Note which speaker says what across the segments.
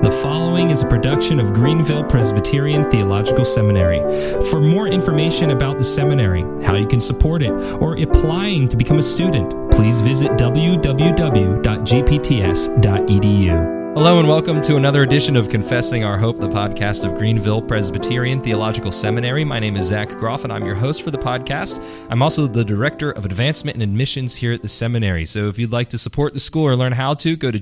Speaker 1: The following is a production of Greenville Presbyterian Theological Seminary. For more information about the seminary, how you can support it, or applying to become a student, please visit www.gpts.edu. Hello and welcome to another edition of Confessing Our Hope, the podcast of Greenville Presbyterian Theological Seminary. My name is Zach Groff, and I'm your host for the podcast. I'm also the Director of Advancement and Admissions here at the seminary. So if you'd like to support the school or learn how to, go to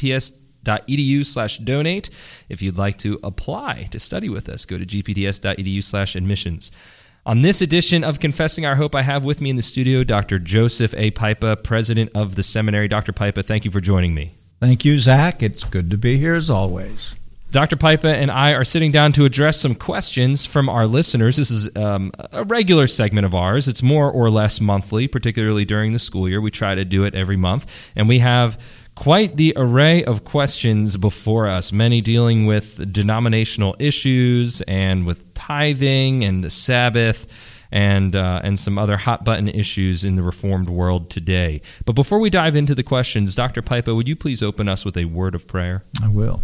Speaker 1: gpts.edu/donate. If you'd like to apply to study with us, go to gpts.edu/admissions. On this edition of Confessing Our Hope, I have with me in the studio Dr. Joseph A. Pipa, President of the seminary. Dr. Pipa, thank you for joining me.
Speaker 2: Thank you, Zach. It's good to be here as always.
Speaker 1: Dr. Pipa and I are sitting down to address some questions from our listeners. This is a regular segment of ours. It's more or less monthly, particularly during the school year. We try to do it every month, and we have quite the array of questions before us, many dealing with denominational issues and with tithing and the Sabbath and some other hot-button issues in the Reformed world today. But before we dive into the questions, Dr. Pipa, would you please open us with a word of prayer?
Speaker 2: I will.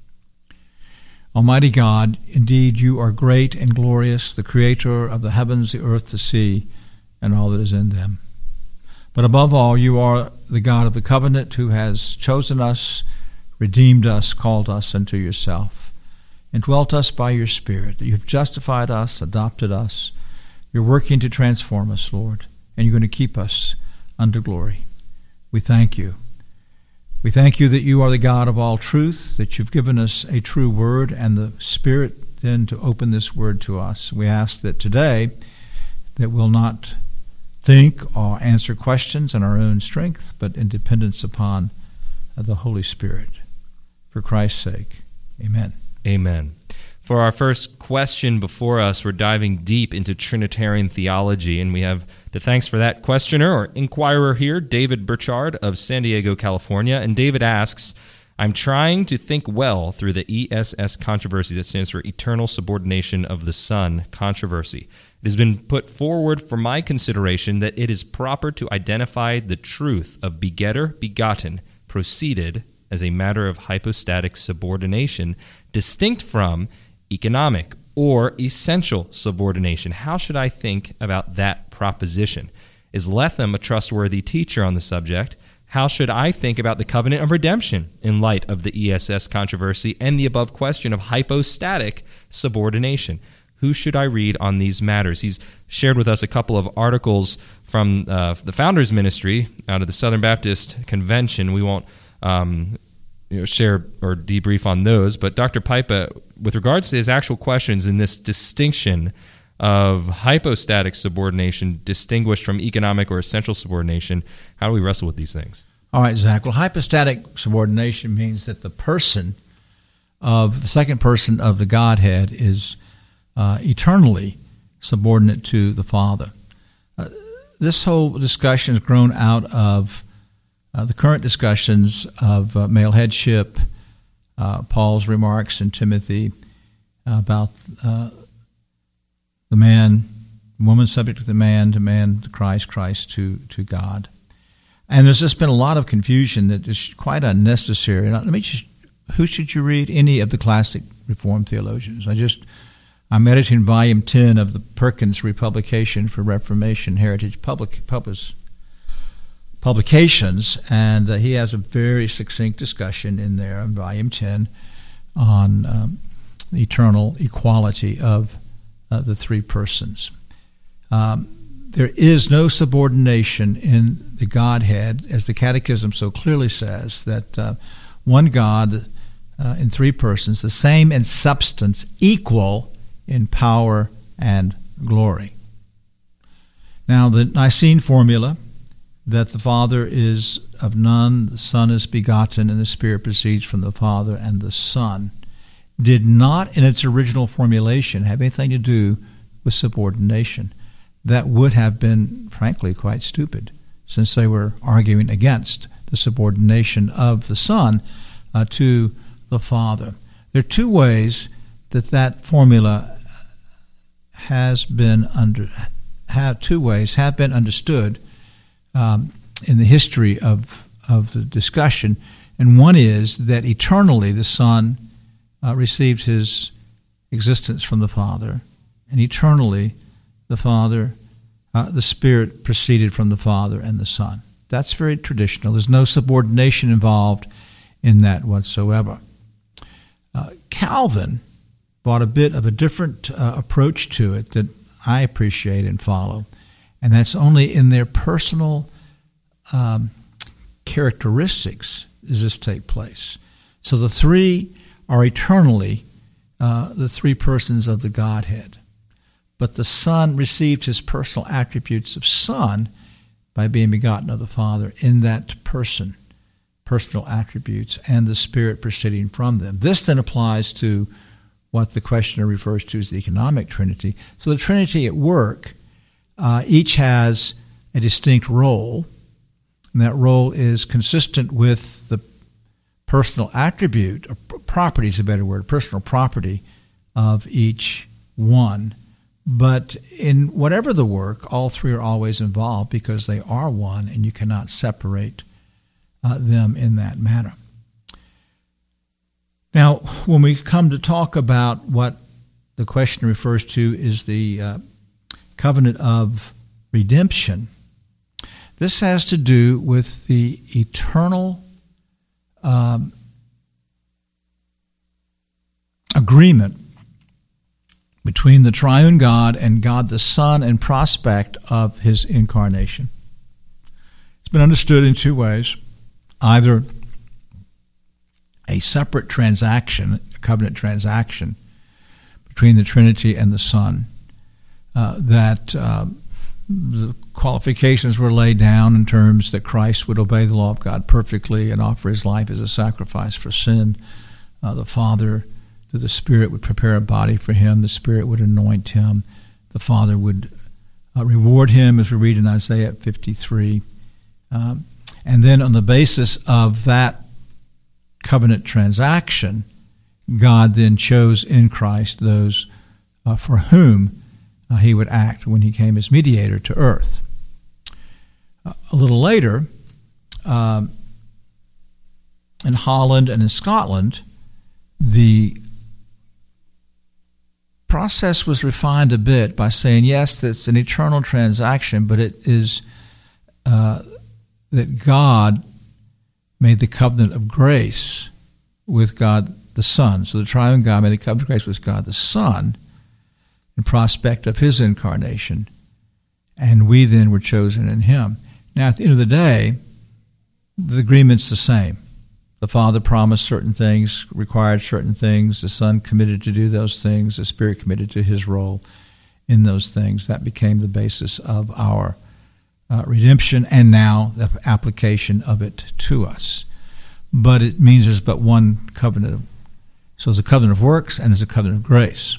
Speaker 2: Almighty God, indeed you are great and glorious, the creator of the heavens, the earth, the sea, and all that is in them. But above all, you are the God of the covenant who has chosen us, redeemed us, called us unto yourself, and dwelt us by your Spirit, that you have justified us, adopted us. You're working to transform us, Lord, and you're going to keep us unto glory. We thank you. We thank you that you are the God of all truth, that you've given us a true word and the Spirit then to open this word to us. We ask that today that we'll not think or answer questions in our own strength, but in dependence upon the Holy Spirit. For Christ's sake, amen.
Speaker 1: Amen. For our first question before us, we're diving deep into Trinitarian theology, and we have to thanks for that questioner or inquirer here, David Burchard of San Diego, California. And David asks, I'm trying to think well through the ESS controversy, that stands for Eternal Subordination of the Son controversy. It has been put forward for my consideration that it is proper to identify the truth of begetter, begotten, proceeded as a matter of hypostatic subordination, distinct from economic or essential subordination. How should I think about that proposition? Is Letham a trustworthy teacher on the subject? How should I think about the covenant of redemption in light of the ESS controversy and the above question of hypostatic subordination? Who should I read on these matters? He's shared with us a couple of articles from the Founders Ministry out of the Southern Baptist Convention. We won't share or debrief on those, but Dr. Pipa, with regards to his actual questions in this distinction of hypostatic subordination distinguished from economic or essential subordination, how do we wrestle with these things?
Speaker 2: All right, Zach. Well, hypostatic subordination means that the second person of the Godhead is eternally subordinate to the Father. This whole discussion has grown out of the current discussions of male headship, Paul's remarks in Timothy about the man, woman subject to the man to Christ, Christ to God. And there's just been a lot of confusion that is quite unnecessary. Now, who should you read? Any of the classic Reformed theologians. I'm editing volume 10 of the Perkins Republication for Reformation Heritage Publications, and he has a very succinct discussion in there in volume 10 on the eternal equality of the three persons. There is no subordination in the Godhead, as the Catechism so clearly says, that one God in three persons, the same in substance, equal in power and glory. Now, the Nicene formula that the Father is of none, the Son is begotten, and the Spirit proceeds from the Father and the Son, did not in its original formulation have anything to do with subordination. That would have been, frankly, quite stupid, since they were arguing against the subordination of the Son to the Father. There are two ways that formula have been understood in the history of the discussion, and one is that eternally the Son received his existence from the Father, and eternally the Spirit proceeded from the Father and the Son. That's very traditional. There's no subordination involved in that whatsoever. Calvin brought a bit of a different approach to it that I appreciate and follow, and that's only in their personal characteristics does this take place. So the three are eternally the three persons of the Godhead, but the Son received his personal attributes of Son by being begotten of the Father in that person, personal attributes, and the Spirit proceeding from them. This then applies to what the questioner refers to as the economic Trinity. So the Trinity at work, each has a distinct role, and that role is consistent with the personal attribute, or property is a better word, personal property of each one. But in whatever the work, all three are always involved because they are one, and you cannot separate them in that manner. Now, when we come to talk about what the question refers to is the covenant of redemption, this has to do with the eternal agreement between the triune God and God the Son in prospect of his incarnation. It's been understood in two ways. Either a separate transaction, a covenant transaction, between the Trinity and the Son, that the qualifications were laid down in terms that Christ would obey the law of God perfectly and offer his life as a sacrifice for sin. The Father, through the Spirit, would prepare a body for him. The Spirit would anoint him. The Father would reward him, as we read in Isaiah 53. And then on the basis of that covenant transaction, God then chose in Christ those for whom he would act when he came as mediator to earth. A little later, in Holland and in Scotland, the process was refined a bit by saying, yes, it's an eternal transaction, but it is that God made the covenant of grace with God the Son. So the triune God made the covenant of grace with God the Son in prospect of his incarnation, and we then were chosen in him. Now, at the end of the day, the agreement's the same. The Father promised certain things, required certain things. The Son committed to do those things. The Spirit committed to his role in those things. That became the basis of our redemption, and now the application of it to us. But it means there's but one covenant. So there's a covenant of works and there's a covenant of grace.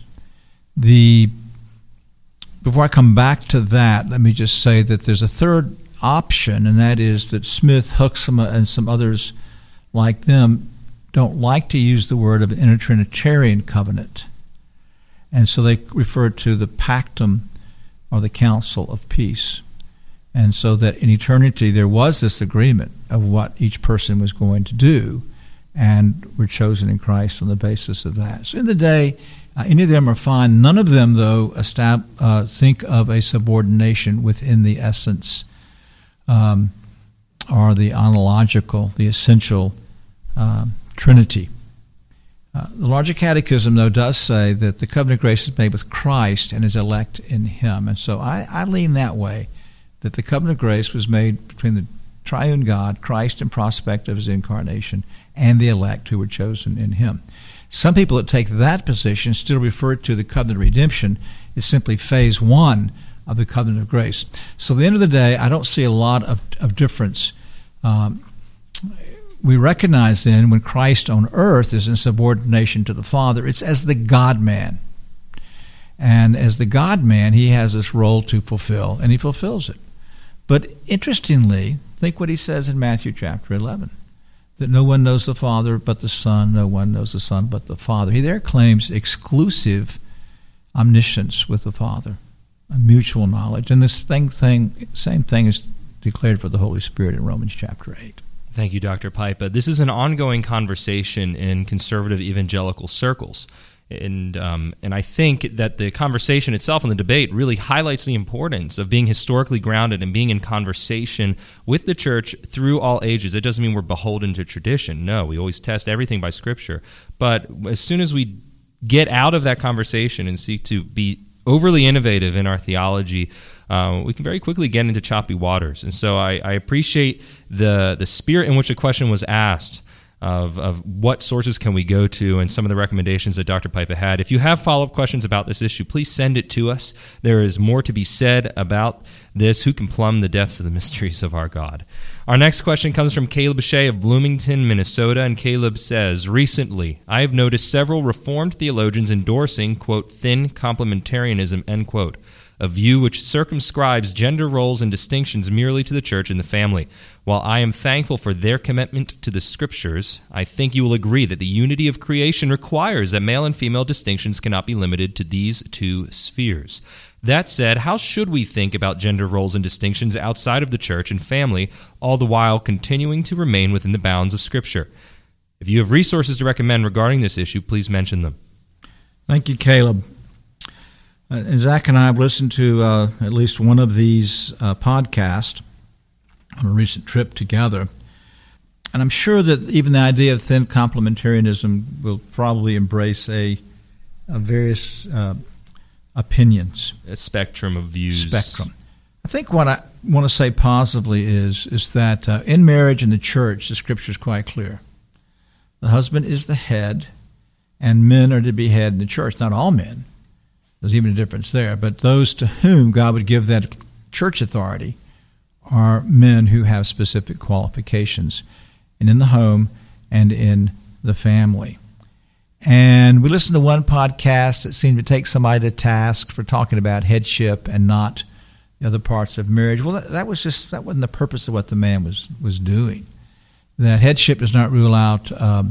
Speaker 2: Before I come back to that, let me just say that there's a third option, and that is that Smith, Huxham, and some others like them don't like to use the word of an intertrinitarian covenant. And so they refer to the pactum, or the council of peace. And so that in eternity there was this agreement of what each person was going to do, and were chosen in Christ on the basis of that. So in the day, any of them are fine. None of them, though, think of a subordination within the essence or the ontological, the essential Trinity. The Larger Catechism, though, does say that the covenant of grace is made with Christ and is elect in him. And so I lean that way, that the covenant of grace was made between the triune God, Christ in prospect of his incarnation, and the elect who were chosen in him. Some people that take that position still refer to the covenant of redemption as simply phase one of the covenant of grace. So at the end of the day, I don't see a lot of difference. We recognize then when Christ on earth is in subordination to the Father, it's as the God-man. And as the God-man, he has this role to fulfill, and he fulfills it. But interestingly, think what he says in Matthew chapter 11, that no one knows the Father but the Son, no one knows the Son but the Father. He there claims exclusive omniscience with the Father, a mutual knowledge. And this same thing is declared for the Holy Spirit in Romans chapter 8.
Speaker 1: Thank you, Dr. Pipa. This is an ongoing conversation in conservative evangelical circles. And I think that the conversation itself and the debate really highlights the importance of being historically grounded and being in conversation with the church through all ages. It doesn't mean we're beholden to tradition. No, we always test everything by Scripture. But as soon as we get out of that conversation and seek to be overly innovative in our theology, we can very quickly get into choppy waters. And so I appreciate the spirit in which the question was asked of what sources can we go to and some of the recommendations that Dr. Pipa had. If you have follow-up questions about this issue, please send it to us. There is more to be said about this. Who can plumb the depths of the mysteries of our God? Our next question comes from Caleb Shea of Bloomington, Minnesota, and Caleb says, recently, I have noticed several Reformed theologians endorsing, quote, thin complementarianism, end quote, a view which circumscribes gender roles and distinctions merely to the church and the family. While I am thankful for their commitment to the Scriptures, I think you will agree that the unity of creation requires that male and female distinctions cannot be limited to these two spheres. That said, how should we think about gender roles and distinctions outside of the church and family, all the while continuing to remain within the bounds of Scripture? If you have resources to recommend regarding this issue, please mention them.
Speaker 2: Thank you, Caleb. And Zach and I have listened to at least one of these podcasts on a recent trip together. And I'm sure that even the idea of thin complementarianism will probably embrace a various opinions.
Speaker 1: A spectrum of views.
Speaker 2: Spectrum. I think what I want to say positively is that in marriage and the church, the Scripture is quite clear. The husband is the head, and men are to be head in the church. Not all men. There's even a difference there. But those to whom God would give that church authority are men who have specific qualifications and in the home and in the family. And we listened to one podcast that seemed to take somebody to task for talking about headship and not the other parts of marriage. Well, that wasn't the purpose of what the man was doing. That headship does not rule out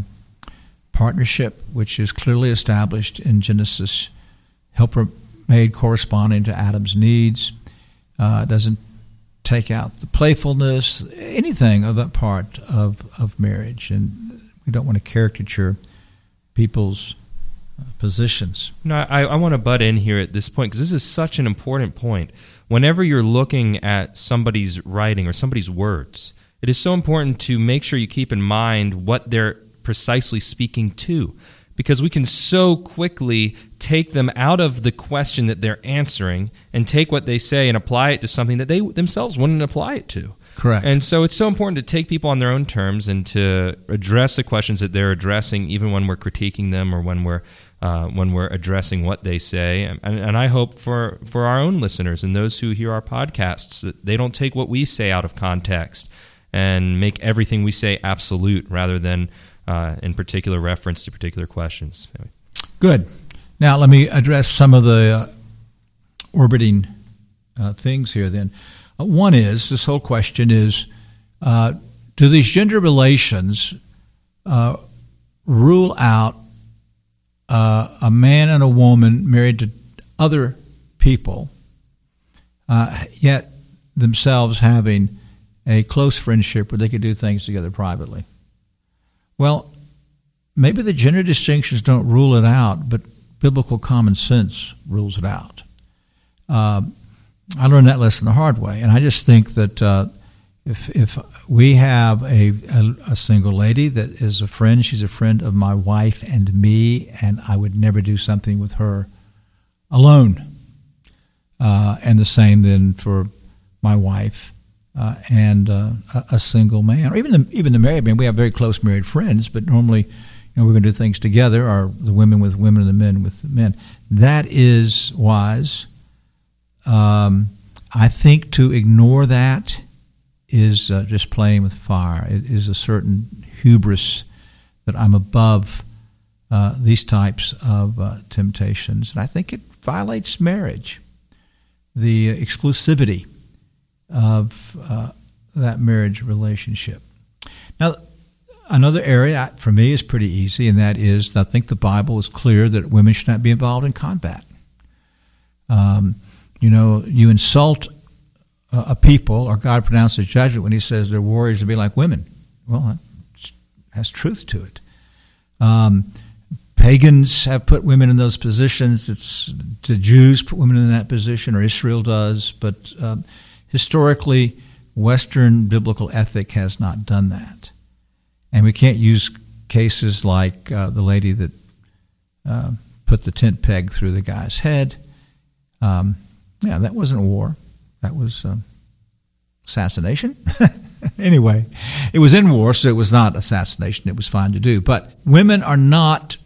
Speaker 2: partnership, which is clearly established in Genesis. Helper made corresponding to Adam's needs. Doesn't take out the playfulness, anything of that part of marriage. And we don't want to caricature people's positions.
Speaker 1: No, I want to butt in here at this point because this is such an important point. Whenever you're looking at somebody's writing or somebody's words, it is so important to make sure you keep in mind what they're precisely speaking to, because we can so quickly take them out of the question that they're answering and take what they say and apply it to something that they themselves wouldn't apply it to.
Speaker 2: Correct.
Speaker 1: And so it's so important to take people on their own terms and to address the questions that they're addressing, even when we're critiquing them or when we're addressing what they say. And I hope for our own listeners and those who hear our podcasts that they don't take what we say out of context and make everything we say absolute rather than in particular reference to particular questions. Anyway.
Speaker 2: Good. Now let me address some of the orbiting things here then. One is, this whole question is, do these gender relations rule out a man and a woman married to other people, yet themselves having a close friendship where they could do things together privately? Well, maybe the gender distinctions don't rule it out, but biblical common sense rules it out. I learned that lesson the hard way, and I just think that if we have a single lady that is a friend, she's a friend of my wife and me, and I would never do something with her alone. And the same then for my wife and a single man, or even the married man. We have very close married friends, but normally, we're going to do things together, or the women with women and the men with the men. That is wise. I think to ignore that is just playing with fire. It is a certain hubris that I'm above these types of temptations, and I think it violates marriage, the exclusivity of that marriage relationship. Now, another area for me is pretty easy, and that is I think the Bible is clear that women should not be involved in combat. You insult a people, or God pronounces judgment when he says they're warriors to be like women. Well, that has truth to it. Pagans have put women in those positions. The Jews put women in that position, or Israel does. But historically, Western biblical ethic has not done that. And we can't use cases like the lady that put the tent peg through the guy's head. That wasn't war. That was assassination. Anyway, it was in war, so it was not assassination. It was fine to do. But women are not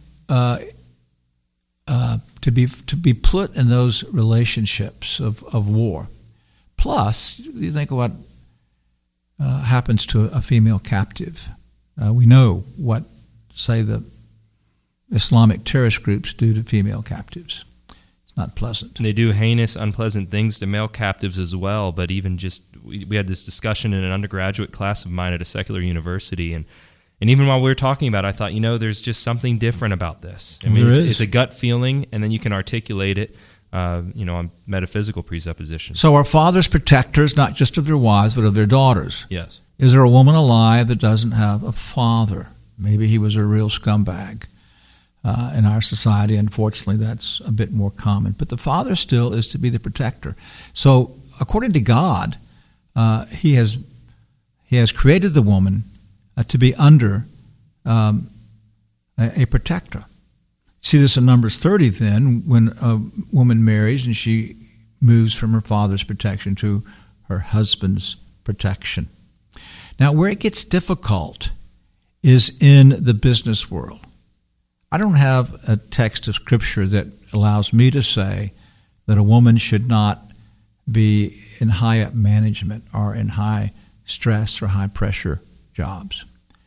Speaker 2: to be put in those relationships of war. Plus, you think of what happens to a female captive. We know what, say, the Islamic terrorist groups do to female captives. It's not pleasant.
Speaker 1: They do heinous, unpleasant things to male captives as well, but even just, we had this discussion in an undergraduate class of mine at a secular university, and even while we were talking about it, I thought, there's just something different about this. I mean, it's a gut feeling, and then you can articulate it, on metaphysical presuppositions.
Speaker 2: So are fathers protectors, not just of their wives, but of their daughters?
Speaker 1: Yes.
Speaker 2: Is there a woman alive that doesn't have a father? Maybe he was a real scumbag. In our society, unfortunately, that's a bit more common. But the father still is to be the protector. So according to God, he has created the woman to be under a protector. See this in Numbers 30 then, when a woman marries and she moves from her father's protection to her husband's protection. Now, where it gets difficult is in the business world. I don't have a text of Scripture that allows me to say that a woman should not be in high up management or in high stress or high pressure jobs.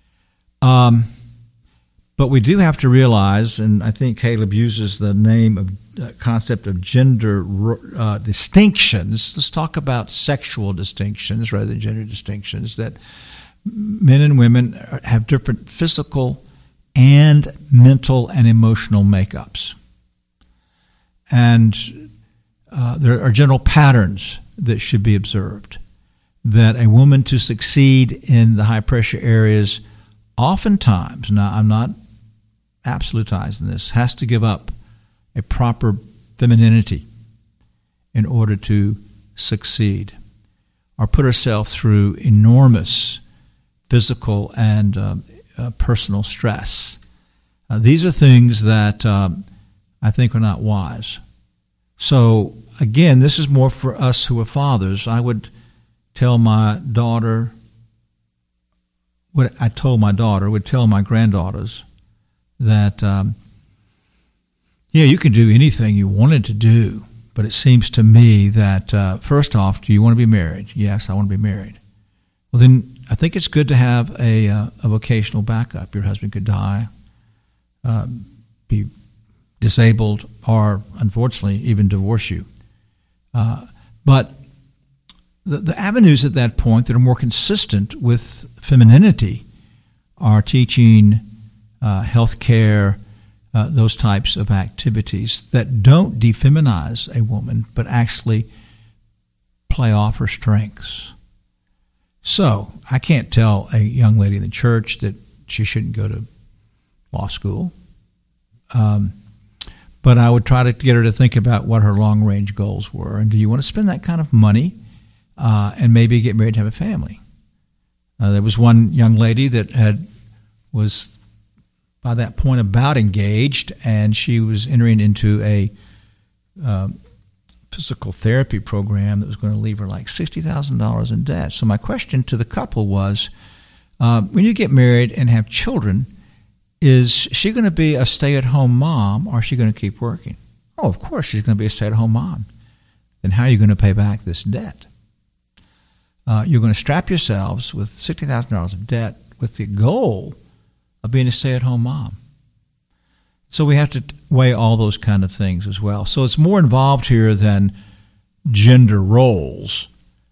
Speaker 2: But we do have to realize, and I think Caleb uses the concept of gender distinctions. Let's talk about sexual distinctions rather than gender distinctions, that men and women have different physical and mental and emotional makeups. And there are general patterns that should be observed. That a woman to succeed in the high-pressure areas oftentimes, now I'm not absolutizing this, has to give up a proper femininity in order to succeed, or put herself through enormous physical and personal stress. These are things that I think are not wise. So, again, this is more for us who are fathers. I would tell my daughter, what I told my daughter, would tell my granddaughters that, you can do anything you wanted to do, but it seems to me that, first off, do you want to be married? Yes, I want to be married. Well, then I think it's good to have a vocational backup. Your husband could die, be disabled, or, unfortunately, even divorce you. But the avenues at that point that are more consistent with femininity are teaching, health care, those types of activities that don't defeminize a woman, but actually play off her strengths. So I can't tell a young lady in the church that she shouldn't go to law school. But I would try to get her to think about what her long-range goals were. And do you want to spend that kind of money and maybe get married and have a family? There was one young lady that was by that point about engaged, and she was entering into a physical therapy program that was going to leave her like $60,000 in debt. So my question to the couple was, when you get married and have children, is she going to be a stay-at-home mom, or is she going to keep working? Oh, of course she's going to be a stay-at-home mom. Then how are you going to pay back this debt? You're going to strap yourselves with $60,000 of debt with the goal of being a stay-at-home mom. So we have to weigh all those kind of things as well. So it's more involved here than gender roles,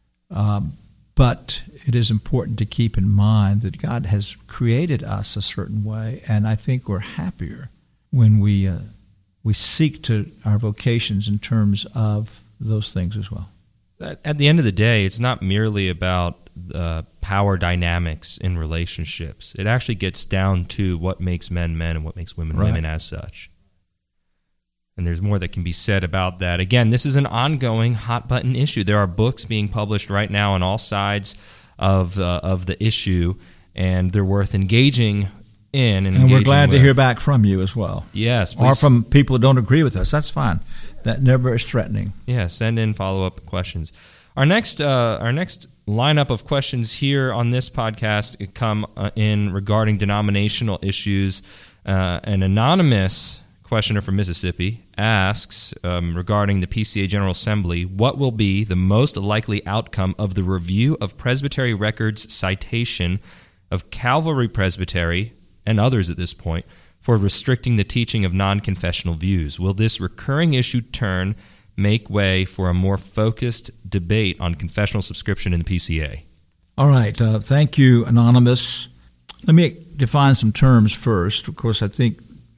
Speaker 2: but it is important to keep in mind that God has created us a certain way, and I think we're happier when we seek to our vocations in terms of those things as well.
Speaker 1: At the end of the day, it's not merely about power dynamics in relationships. It actually gets down to what makes men men and what makes women women as such. And there's more that can be said about that. Again, this is an ongoing hot-button issue. There are books being published right now on all sides of the issue, and they're worth engaging in.
Speaker 2: And we're glad to hear back from you as well.
Speaker 1: Yes.
Speaker 2: Please. Or from people who don't agree with us. That's fine. That never is threatening.
Speaker 1: Yeah, send in follow-up questions. Our next lineup of questions here on this podcast come in regarding denominational issues. An anonymous questioner from Mississippi asks regarding the PCA General Assembly, what will be the most likely outcome of the review of Presbytery Records' citation of Calvary Presbytery and others at this point for restricting the teaching of non-confessional views? Will this recurring issue make way for a more focused debate on confessional subscription in the PCA?
Speaker 2: All right. Thank you, Anonymous. Let me define some terms first. Of course, I think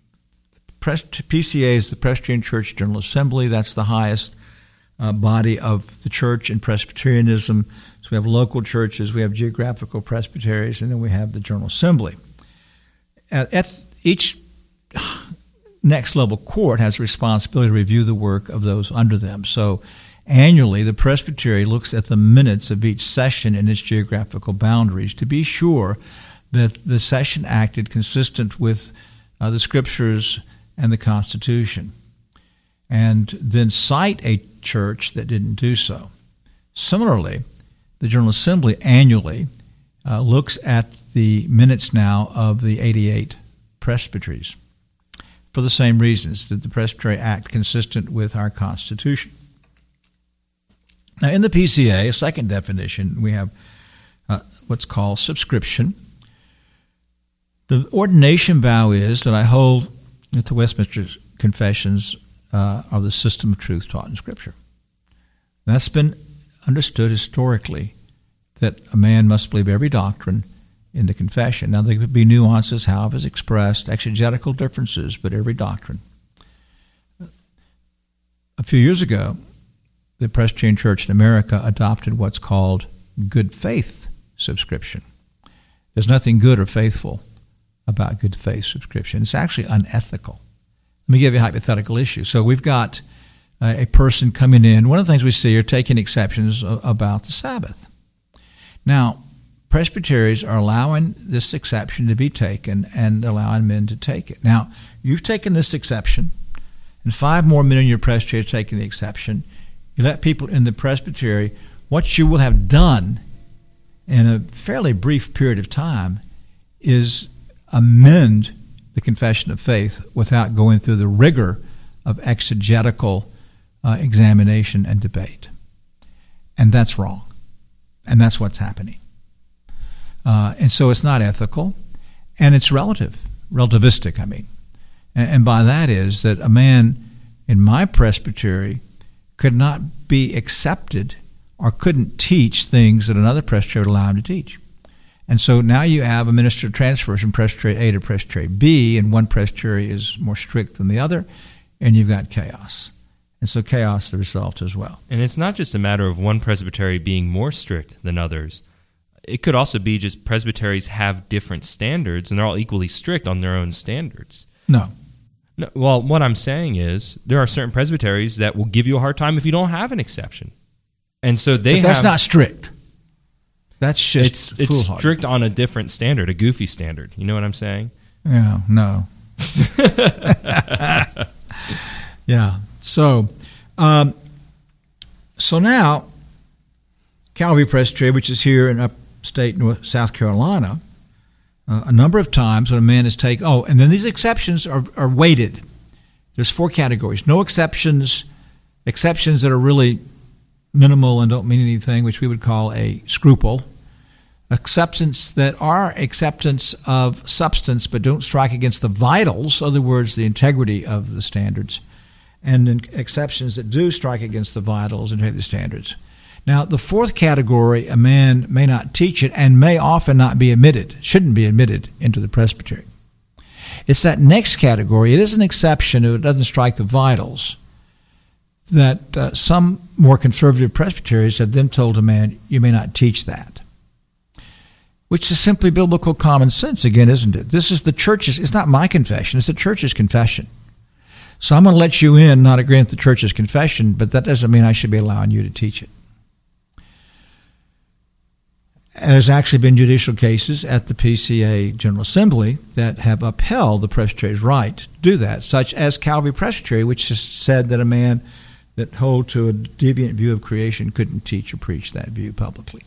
Speaker 2: PCA is the Presbyterian Church General Assembly. That's the highest body of the church in Presbyterianism. So we have local churches, we have geographical presbyteries, and then we have the General Assembly. At each next level court has a responsibility to review the work of those under them. So annually, the presbytery looks at the minutes of each session in its geographical boundaries to be sure that the session acted consistent with the Scriptures and the Constitution, and then cite a church that didn't do so. Similarly, the General Assembly annually looks at the minutes now of the 88 presbyteries for the same reasons, that the presbytery act consistent with our Constitution. Now, in the PCA, a second definition, we have what's called subscription. The ordination vow is that I hold that the Westminster Confessions are the system of truth taught in Scripture. That's been understood historically, that a man must believe every doctrine in the confession. Now, there could be nuances, how it is expressed, exegetical differences, but every doctrine. A few years ago, the Presbyterian Church in America adopted what's called good faith subscription. There's nothing good or faithful about good faith subscription. It's actually unethical. Let me give you a hypothetical issue. So we've got a person coming in. One of the things we see are taking exceptions about the Sabbath. Now, presbyteries are allowing this exception to be taken and allowing men to take it. Now, you've taken this exception, and 5 more men in your presbytery are taking the exception. You let people in the presbytery, what you will have done in a fairly brief period of time is amend the confession of faith without going through the rigor of exegetical examination and debate. And that's wrong. And that's what's happening. And so it's not ethical, and it's relativistic, I mean. And by that is that a man in my presbytery could not be accepted or couldn't teach things that another presbytery would allow him to teach. And so now you have a minister transfers from Presbytery A to Presbytery B, and one presbytery is more strict than the other, and you've got chaos. And so chaos is the result as well.
Speaker 1: And it's not just a matter of one presbytery being more strict than others. It could also be just presbyteries have different standards, and they're all equally strict on their own standards.
Speaker 2: No.
Speaker 1: Well, what I'm saying is there are certain presbyteries that will give you a hard time if you don't have an exception. And so
Speaker 2: that's not strict. That's just
Speaker 1: it's strict on a different standard, a goofy standard. You know what I'm saying?
Speaker 2: Yeah, no. Yeah. So now, Calvary Presbytery, which is here in upstate South Carolina, a number of times when a man is taken, and then these exceptions are weighted. There's 4 categories. No exceptions that are really minimal and don't mean anything, which we would call a scruple. Acceptance that are acceptance of substance but don't strike against the vitals, in other words, the integrity of the standards, and then exceptions that do strike against the vitals and the standards. Now, the 4th category, a man may not teach it and may often not be admitted, shouldn't be admitted into the presbytery. It's that next category. It is an exception if it doesn't strike the vitals. that some more conservative presbyteries have then told a man, you may not teach that. Which is simply biblical common sense again, isn't it? This is the church's, it's not my confession, it's the church's confession. So I'm going to let you in, not agree with the church's confession, but that doesn't mean I should be allowing you to teach it. There's actually been judicial cases at the PCA General Assembly that have upheld the presbytery's right to do that, such as Calvary Presbytery, which has said that a man that hold to a deviant view of creation couldn't teach or preach that view publicly.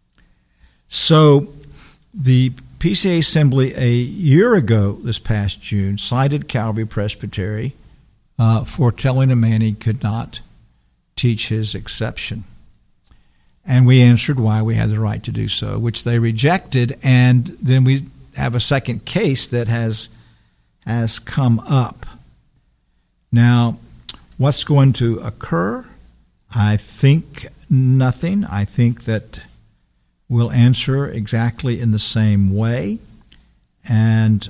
Speaker 2: So the PCA Assembly a year ago, this past June, cited Calvary Presbytery for telling a man he could not teach his exception. And we answered why we had the right to do so, which they rejected. And then we have a second case that has come up. Now, what's going to occur? I think nothing. I think that we'll answer exactly in the same way. And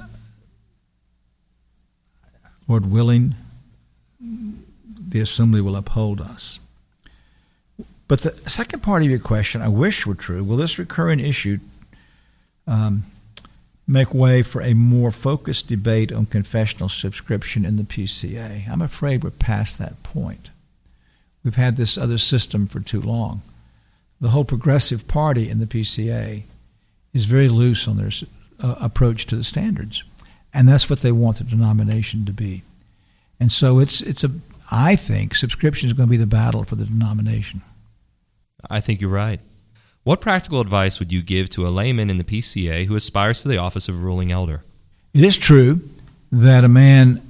Speaker 2: Lord willing, the assembly will uphold us. But the second part of your question, I wish were true. Will this recurring issue make way for a more focused debate on confessional subscription in the PCA? I'm afraid we're past that point. We've had this other system for too long. The whole progressive party in the PCA is very loose on their approach to the standards, and that's what they want the denomination to be. And so I think subscription is going to be the battle for the denomination.
Speaker 1: I think you're right. What practical advice would you give to a layman in the PCA who aspires to the office of ruling elder?
Speaker 2: It is true that a man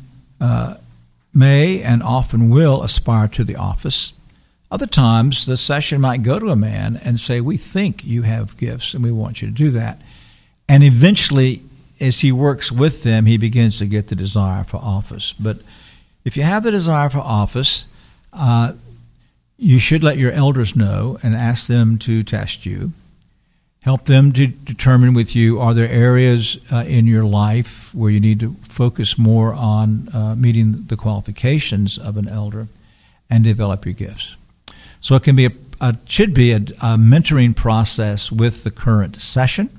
Speaker 2: may and often will aspire to the office. Other times, the session might go to a man and say, we think you have gifts and we want you to do that. And eventually, as he works with them, he begins to get the desire for office. But if you have the desire for office, you should let your elders know and ask them to test you. Help them to determine with you, are there areas in your life where you need to focus more on meeting the qualifications of an elder and develop your gifts. So it can be should be a mentoring process with the current session,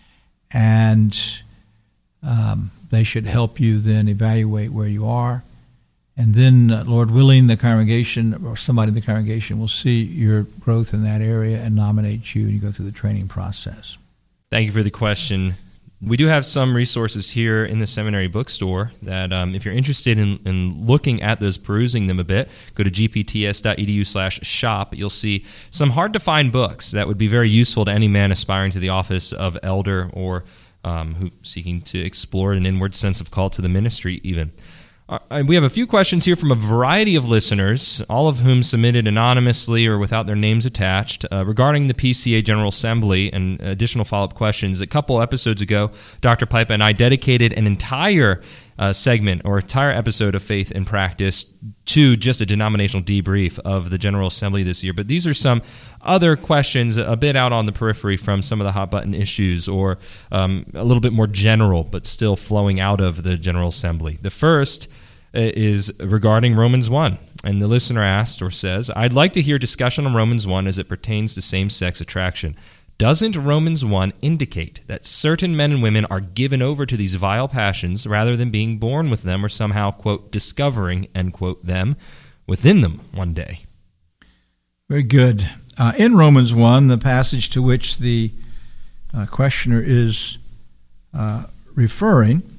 Speaker 2: and they should help you then evaluate where you are. And then, Lord willing, the congregation or somebody in the congregation will see your growth in that area and nominate you, and you go through the training process.
Speaker 1: Thank you for the question. We do have some resources here in the seminary bookstore that if you're interested in looking at those, perusing them a bit, go to gpts.edu/shop. You'll see some hard-to-find books that would be very useful to any man aspiring to the office of elder or who seeking to explore an inward sense of call to the ministry even. We have a few questions here from a variety of listeners, all of whom submitted anonymously or without their names attached, regarding the PCA General Assembly and additional follow-up questions. A couple episodes ago, Dr. Pipa and I dedicated an entire segment or entire episode of Faith in Practice to just a denominational debrief of the General Assembly this year. But these are some other questions a bit out on the periphery from some of the hot-button issues, or a little bit more general but still flowing out of the General Assembly. The first is regarding Romans 1. And the listener asked or says, I'd like to hear discussion on Romans 1 as it pertains to same-sex attraction. Doesn't Romans 1 indicate that certain men and women are given over to these vile passions rather than being born with them or somehow, quote, discovering, end quote, them within them one day?
Speaker 2: Very good. In Romans 1, the passage to which the questioner is referring,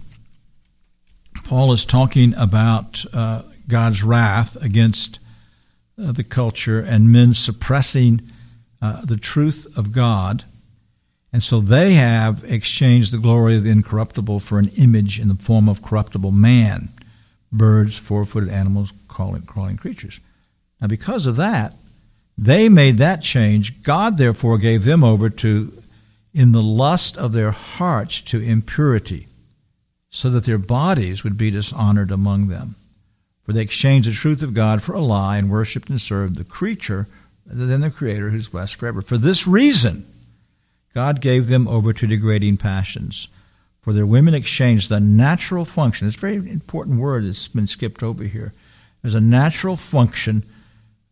Speaker 2: Paul is talking about God's wrath against the culture and men suppressing the truth of God. And so they have exchanged the glory of the incorruptible for an image in the form of corruptible man, birds, four-footed animals, crawling creatures. Now because of that, they made that change. God therefore gave them over to, in the lust of their hearts, to impurity, so that their bodies would be dishonored among them. For they exchanged the truth of God for a lie and worshipped and served the creature rather than the Creator, who's blessed forever. For this reason, God gave them over to degrading passions. For their women exchanged the natural function. It's a very important word that's been skipped over here. There's a natural function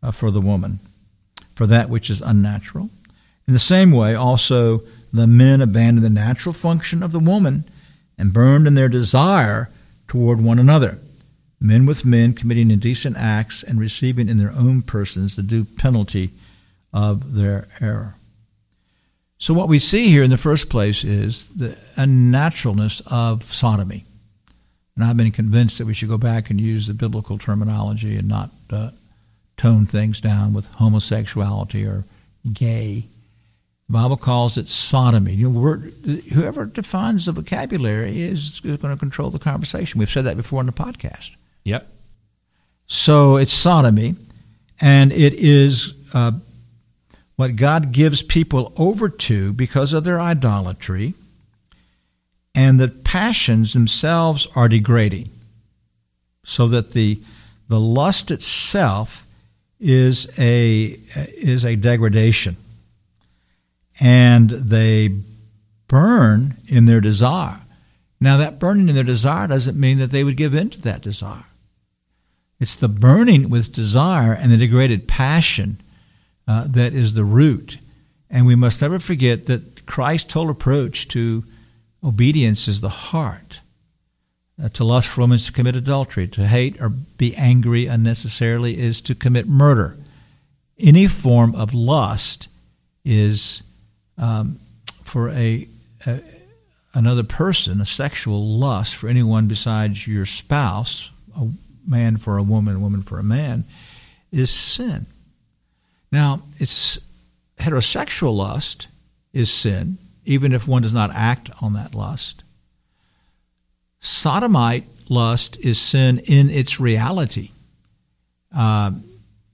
Speaker 2: for the woman, for that which is unnatural. In the same way, also, the men abandoned the natural function of the woman and burned in their desire toward one another, men with men committing indecent acts and receiving in their own persons the due penalty of their error. So what we see here in the first place is the unnaturalness of sodomy. And I've been convinced that we should go back and use the biblical terminology and not tone things down with homosexuality or gay. The Bible calls it sodomy. Whoever defines the vocabulary is going to control the conversation. We've said that before on the podcast.
Speaker 1: Yep.
Speaker 2: So it's sodomy, and it is what God gives people over to because of their idolatry, and the passions themselves are degrading, so that the lust itself is a degradation, and they burn in their desire. Now, that burning in their desire doesn't mean that they would give in to that desire. It's the burning with desire and the degraded passion that is the root. And we must never forget that Christ's whole approach to obedience is the heart. To lust for women is to commit adultery. To hate or be angry unnecessarily is to commit murder. Any form of lust is for another person, a sexual lust for anyone besides your spouse, a man for a woman for a man, is sin. Now, it's heterosexual lust is sin, even if one does not act on that lust. Sodomite lust is sin in its reality, and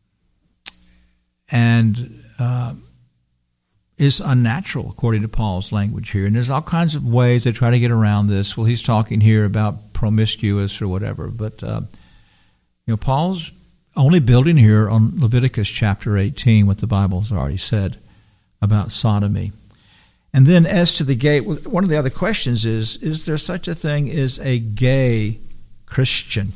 Speaker 2: is unnatural, according to Paul's language here. And there's all kinds of ways they try to get around this. Well, he's talking here about promiscuous or whatever, but Paul's only building here on Leviticus chapter 18, what the Bible has already said about sodomy. And then as to the gay, one of the other questions is there such a thing as a gay Christian?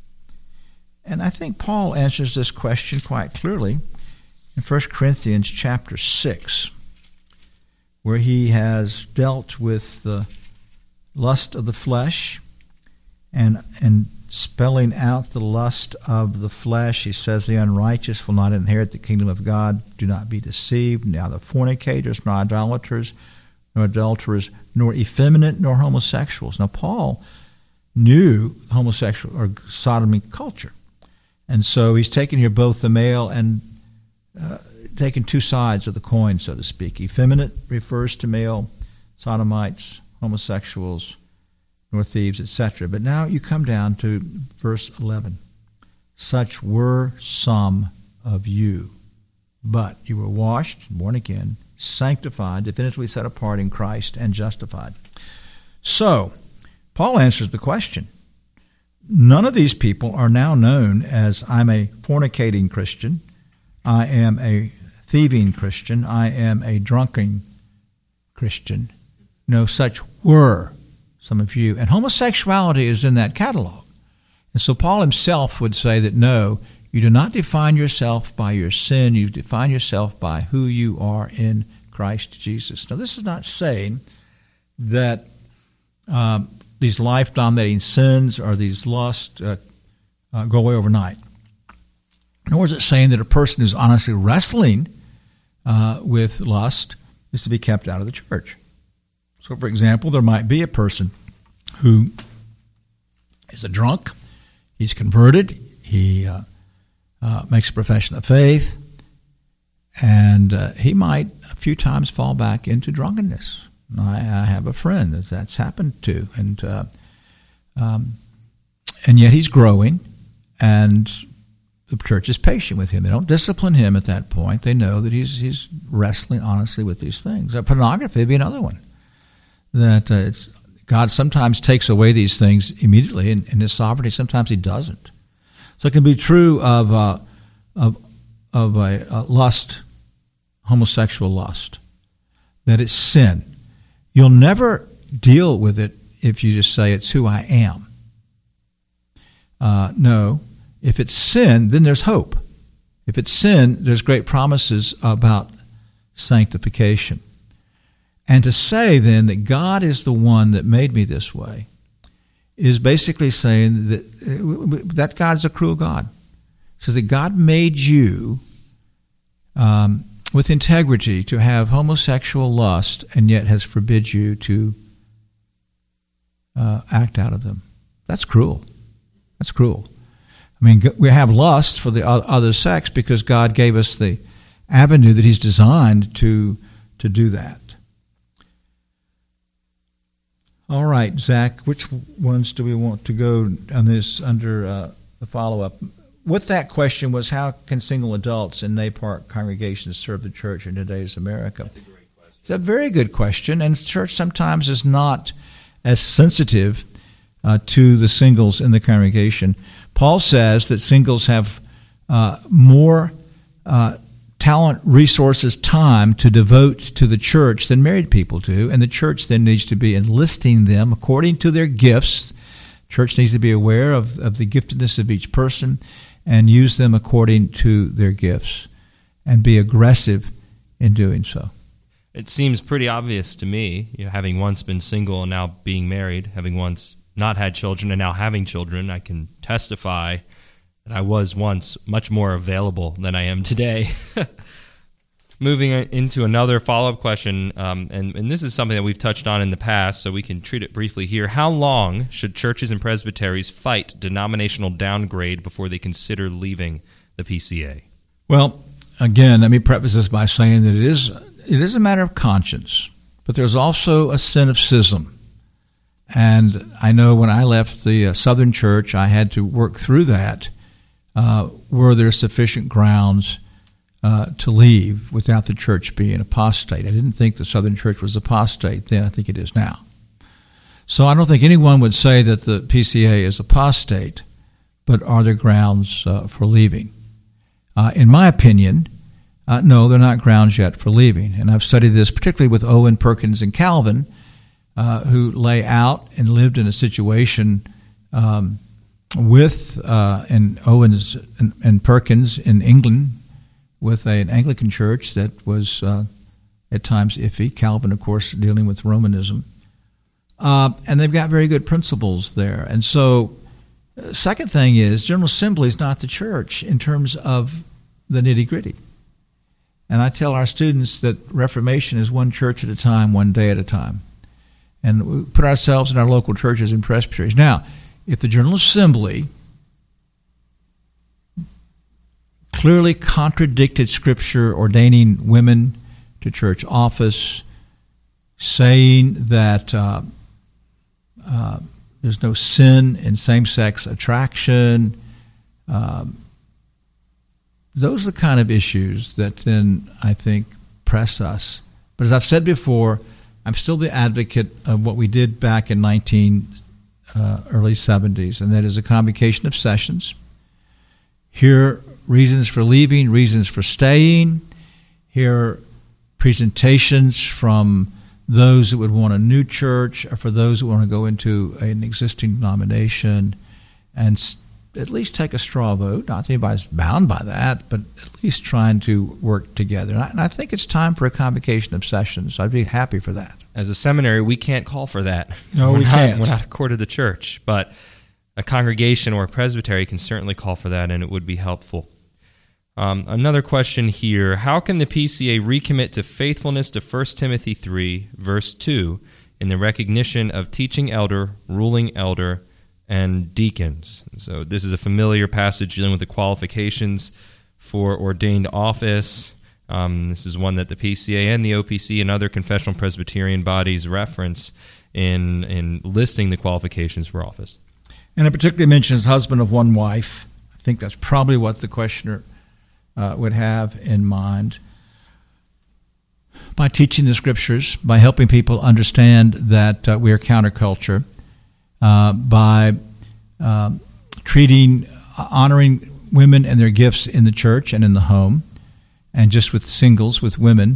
Speaker 2: And I think Paul answers this question quite clearly in 1 Corinthians chapter 6, where he has dealt with the lust of the flesh and spelling out the lust of the flesh. He says the unrighteous will not inherit the kingdom of God. Do not be deceived. Neither fornicators, nor idolaters, nor adulterers, nor effeminate, nor homosexuals. Now, Paul knew homosexual or sodomy culture. And so he's taken here both the male and taken two sides of the coin, so to speak. Effeminate refers to male sodomites, homosexuals, nor thieves, etc. But now you come down to verse 11. Such were some of you, but you were washed, born again, sanctified, definitively set apart in Christ, and justified. So, Paul answers the question. None of these people are now known as I'm a fornicating Christian, I am a thieving Christian, I am a drunken Christian. No, such were some of you. And homosexuality is in that catalog. And so Paul himself would say that no, you do not define yourself by your sin, you define yourself by who you are in Christ Jesus. Now, this is not saying that these life-dominating sins or these lusts go away overnight. Nor is it saying that a person who's honestly wrestling with lust is to be kept out of the church. So, for example, there might be a person who is a drunk, he's converted, he makes a profession of faith, and he might a few times fall back into drunkenness. I have a friend that's happened to, and yet he's growing, and the church is patient with him. They don't discipline him at that point. They know that he's wrestling honestly with these things. Pornography would be another one. That God sometimes takes away these things immediately in His sovereignty. Sometimes He doesn't. So it can be true of a lust, homosexual lust, that it's sin. You'll never deal with it if you just say it's who I am. No, if it's sin, then there's hope. If it's sin, there's great promises about sanctification. And to say then that God is the one that made me this way is basically saying that God's a cruel God. It says that God made you with integrity to have homosexual lust and yet has forbid you to act out of them. That's cruel. That's cruel. I mean, we have lust for the other sex because God gave us the avenue that He's designed to do that. All right, Zach, which ones do we want to go on this under the follow-up? With that question was, how can single adults in Napart congregations serve the church in today's America?
Speaker 1: That's a great question.
Speaker 2: It's a very good question, and the church sometimes is not as sensitive to the singles in the congregation. Paul says that singles have more talent, resources, time to devote to the church than married people do, and the church then needs to be enlisting them according to their gifts. Church needs to be aware of the giftedness of each person and use them according to their gifts and be aggressive in doing so.
Speaker 1: It seems pretty obvious to me, having once been single and now being married, having once not had children and now having children, I can testify that I was once much more available than I am today. Moving into another follow-up question, and this is something that we've touched on in the past, so we can treat it briefly here. How long should churches and presbyteries fight denominational downgrade before they consider leaving the PCA?
Speaker 2: Well, again, let me preface this by saying that it is a matter of conscience, but there's also a sin of schism. And I know when I left the Southern Church, I had to work through that. Were there sufficient grounds to leave without the church being apostate? I didn't think the Southern Church was apostate then. I think it is now. So I don't think anyone would say that the PCA is apostate, but are there grounds for leaving? In my opinion, no, they're not grounds yet for leaving. And I've studied this particularly with Owen, Perkins, and Calvin, who lay out and lived in a situation with and Owens and Perkins in England with an Anglican church that was at times iffy. Calvin, of course, dealing with Romanism. And they've got very good principles there. And so, second thing is, General Assembly is not the church in terms of the nitty-gritty. And I tell our students that Reformation is one church at a time, one day at a time. And we put ourselves in our local churches and presbyteries. Now, if the General Assembly clearly contradicted Scripture ordaining women to church office, saying that there's no sin in same-sex attraction, those are the kind of issues that then I think press us. But as I've said before, I'm still the advocate of what we did back in early 70s, and that is a convocation of sessions. Hear reasons for leaving, reasons for staying. Hear presentations from those that would want a new church or for those who want to go into an existing denomination, and at least take a straw vote. Not that anybody's bound by that, but at least trying to work together. And I think it's time for a convocation of sessions. I'd be happy for that.
Speaker 1: As a seminary, we can't call for that.
Speaker 2: No, we can't.
Speaker 1: We're not a court of the church, but a congregation or a presbytery can certainly call for that, and it would be helpful. Another question here. How can the PCA recommit to faithfulness to 1 Timothy 3, verse 2, in the recognition of teaching elder, ruling elder, and deacons? So this is a familiar passage dealing with the qualifications for ordained office. This is one that the PCA and the OPC and other confessional Presbyterian bodies reference in listing the qualifications for office.
Speaker 2: And it particularly mentions husband of one wife. I think that's probably what the questioner would have in mind. By teaching the Scriptures, by helping people understand that we are counterculture, by honoring women and their gifts in the church and in the home, and just with singles, with women,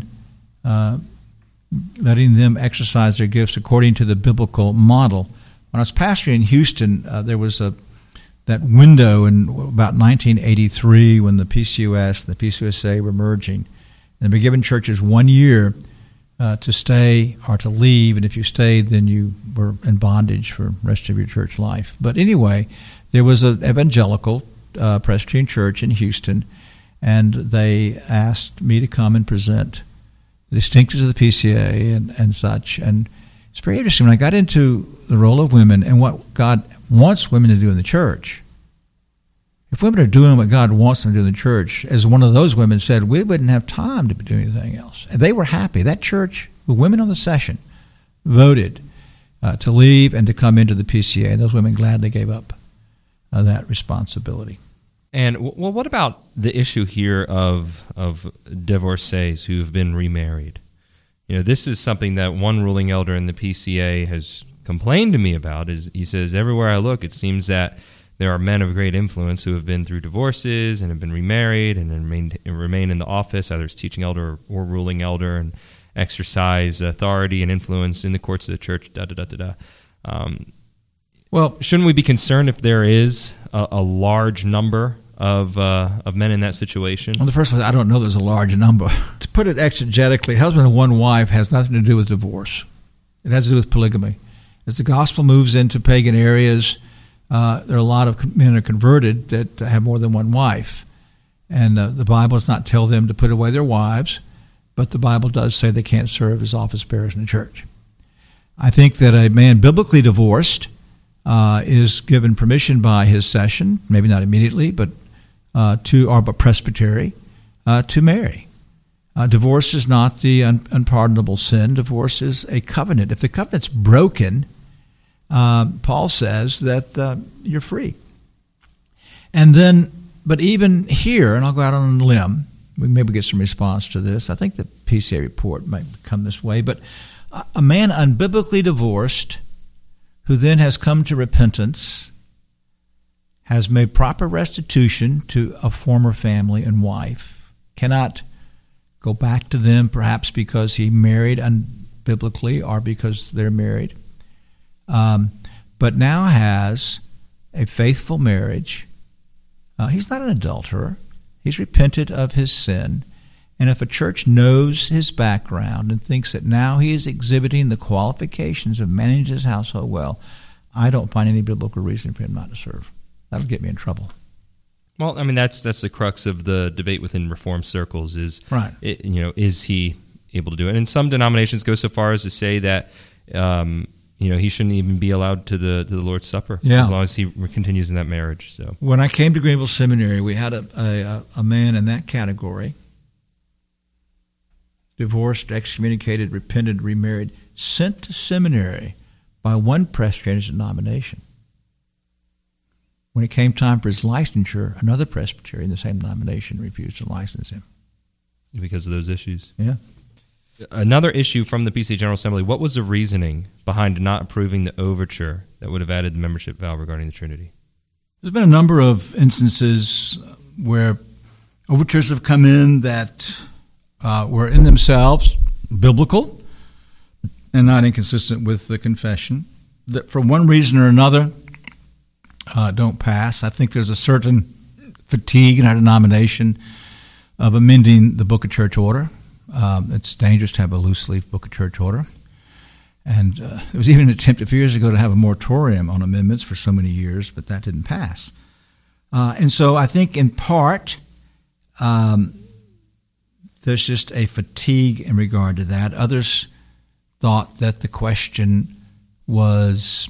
Speaker 2: letting them exercise their gifts according to the biblical model. When I was pastoring in Houston, there was a that window in about 1983 when the PCOS and the PCUSA were merging. And they were given churches 1 year to stay or to leave, and if you stayed, then you were in bondage for the rest of your church life. But anyway, there was an evangelical Presbyterian church in Houston, and they asked me to come and present the distinctives of the PCA and such. And it's very interesting. When I got into the role of women and what God wants women to do in the church, if women are doing what God wants them to do in the church, as one of those women said, we wouldn't have time to do anything else. And they were happy. That church, the women on the session, voted to leave and to come into the PCA. And those women gladly gave up that responsibility.
Speaker 1: And well, what about the issue here of divorcees who have been remarried? You know, this is something that one ruling elder in the PCA has complained to me about. Is he says, everywhere I look, it seems that there are men of great influence who have been through divorces and have been remarried and remain in the office, either as teaching elder or ruling elder, and exercise authority and influence in the courts of the church. Well, shouldn't we be concerned if there is a large number of men in that situation?
Speaker 2: Well, the first one, I don't know there's a large number. To put it exegetically, husband and one wife has nothing to do with divorce. It has to do with polygamy. As the gospel moves into pagan areas, there are a lot of men are converted that have more than one wife. And the Bible does not tell them to put away their wives, but the Bible does say they can't serve as office bearers in the church. I think that a man biblically divorced is given permission by his session, maybe not immediately, but presbytery, to marry. Divorce is not the unpardonable sin. Divorce is a covenant. If the covenant's broken, Paul says that you're free. And then, but even here, and I'll go out on a limb, we maybe get some response to this. I think the PCA report might come this way, but a man unbiblically divorced who then has come to repentance, has made proper restitution to a former family and wife, cannot go back to them perhaps because he married unbiblically or because they're married, but now has a faithful marriage. He's not an adulterer. He's repented of his sin. And if a church knows his background and thinks that now he is exhibiting the qualifications of managing his household well, I don't find any biblical reason for him not to serve. That'll get me in trouble.
Speaker 1: Well, I mean, that's the crux of the debate within Reformed circles is,
Speaker 2: right.
Speaker 1: Is he able to do it? And some denominations go so far as to say that, he shouldn't even be allowed to the Lord's Supper as long as he continues in that marriage. So
Speaker 2: when I came to Greenville Seminary, we had a man in that category, divorced, excommunicated, repented, remarried, sent to seminary by one Presbyterian denomination. When it came time for his licensure, another Presbyterian in the same denomination refused to license him.
Speaker 1: Because of those issues?
Speaker 2: Yeah.
Speaker 1: Another issue from the PCA General Assembly, what was the reasoning behind not approving the overture that would have added the membership vow regarding the Trinity?
Speaker 2: There's been a number of instances where overtures have come in that were in themselves biblical and not inconsistent with the confession, that for one reason or another don't pass. I think there's a certain fatigue in our denomination of amending the Book of Church Order. It's dangerous to have a loose-leaf Book of Church Order. And there was even an attempt a few years ago to have a moratorium on amendments for so many years, but that didn't pass. And so I think in part there's just a fatigue in regard to that. Others thought that the question was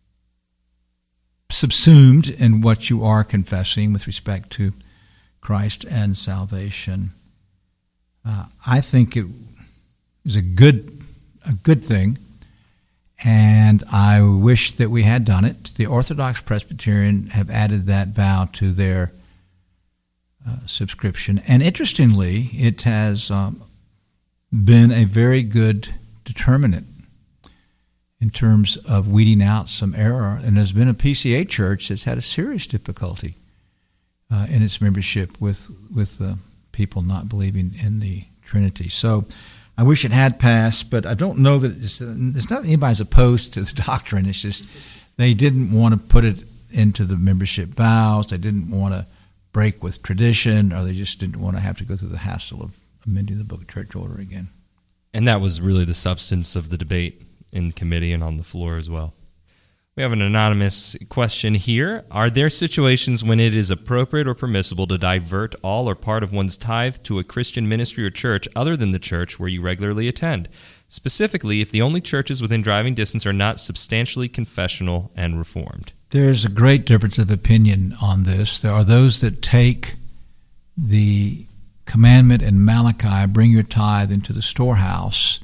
Speaker 2: subsumed in what you are confessing with respect to Christ and salvation. I think it is a good thing, and I wish that we had done it. The Orthodox Presbyterian have added that vow to their subscription, and interestingly, it has been a very good determinant in terms of weeding out some error, and there's been a PCA church that's had a serious difficulty in its membership with people not believing in the Trinity. So I wish it had passed, but I don't know that it's not anybody's opposed to the doctrine. It's just they didn't want to put it into the membership vows. They didn't want to break with tradition, or they just didn't want to have to go through the hassle of amending the Book of Church Order again.
Speaker 1: And that was really the substance of the debate in committee and on the floor as well. We have an anonymous question here. Are there situations when it is appropriate or permissible to divert all or part of one's tithe to a Christian ministry or church other than the church where you regularly attend? Specifically, if the only churches within driving distance are not substantially confessional and reformed.
Speaker 2: There's a great difference of opinion on this. There are those that take the commandment in Malachi, bring your tithe into the storehouse,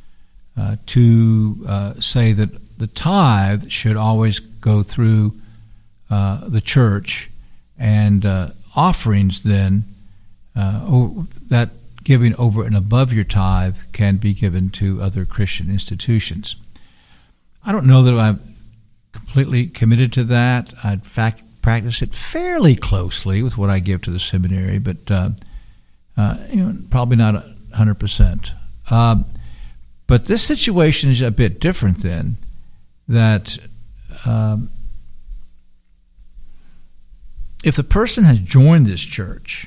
Speaker 2: to say that the tithe should always go through the church, and offerings then, that giving over and above your tithe can be given to other Christian institutions. I don't know that I'm completely committed to that. I, in fact, practice it fairly closely with what I give to the seminary, but probably not 100%. But this situation is a bit different then, that if the person has joined this church,